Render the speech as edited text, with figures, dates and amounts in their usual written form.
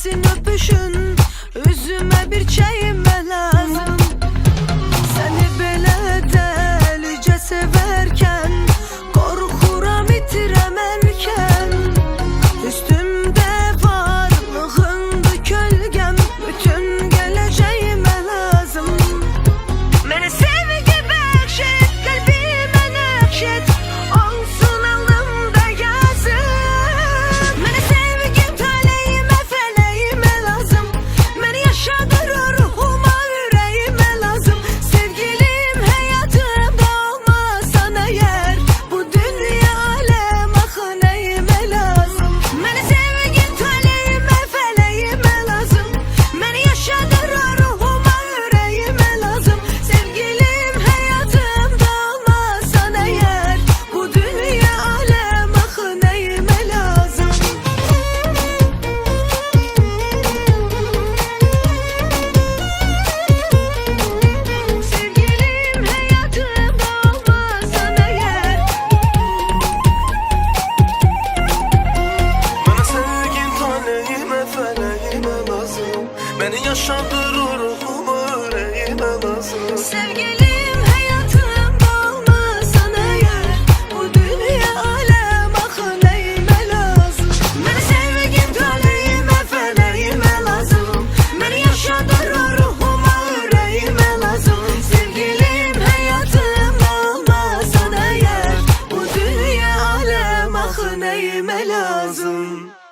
gelsin öpüşün, üzüme bir çeyime lazım. Seni böyle delice severken, korkuram itirem erken. Üstümde varlığındı kölgem, bütün geleceğime lazım. Beni sevgi bəxşet, kalbime nakşet, olsun alnımda yazım. Beni sevgim taleyime feleğime lazım. Beni yaşadır ruhuma yüreğime lazım. Sevgilim hayatımda olmasan eğer, bu dünya alem ah neyime lazım. Beni sevgim taleyime feleğime lazım. Beni yaşadır ruhuma yüreğime lazım. Sevgilim hayatımda olmasan eğer, bu dünya alem ah neyime lazım. Sevgilim hayatımda olmasan eğer. Bana sevgin taleyime feleğime lazım. Beni yaşadır ruhuma yüreğime lazım. Sevgilim hayatımda olmasan eğer, bu dünya alem ah neyime lazım. Beni sevgim taleyime feleğime lazım. Beni yaşadır ruhuma yüreğime lazım. Sevgilim hayatımda olmasan eğer, bu dünya alem ah neyime lazım.